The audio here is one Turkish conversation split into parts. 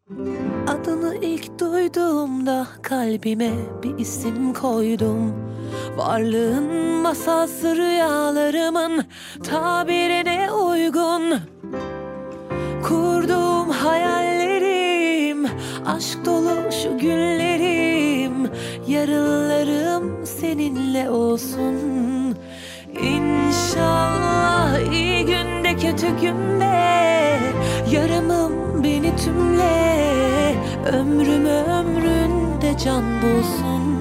Adını ilk duyduğumda kalbime bir isim koydum. Varlığın masalsı rüyalarımın tabirine uygun. Kurduğum hayallerim, aşk dolu şu günlerim, yarınlarım seninle olsun. İnşallah iyi günde kötü günde yarımım beni tümle, ömründe can bulsun.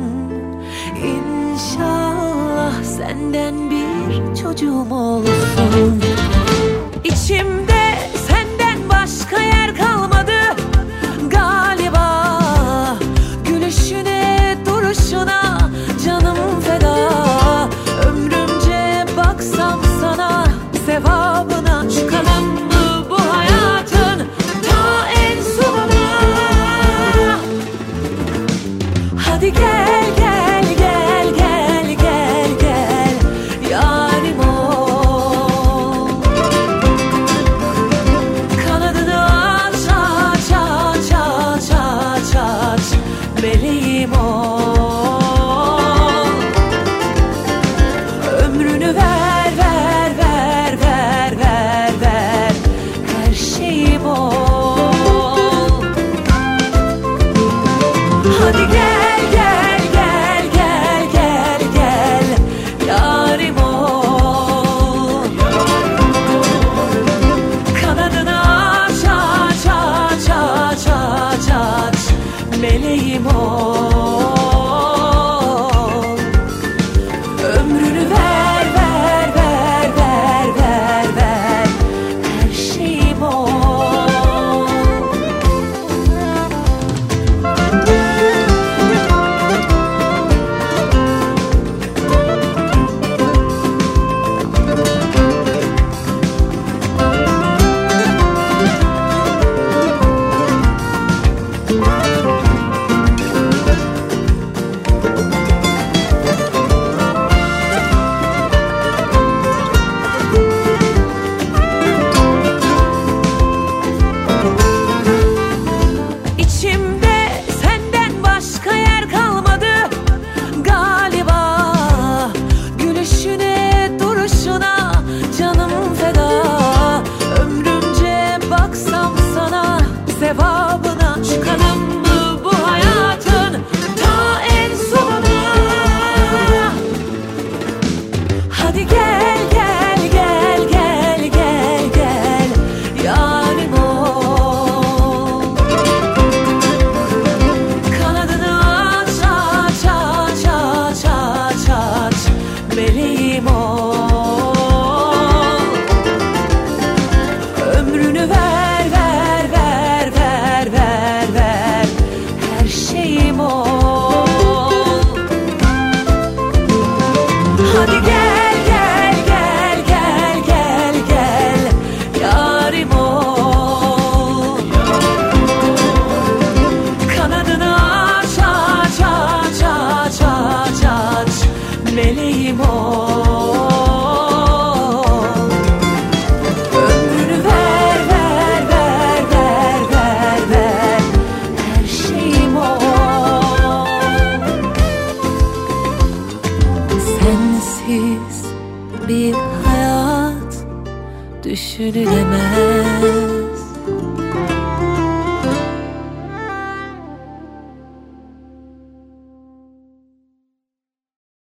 İnşallah senden bir çocuğum olsun. İçimde senden başka yer kalmadı.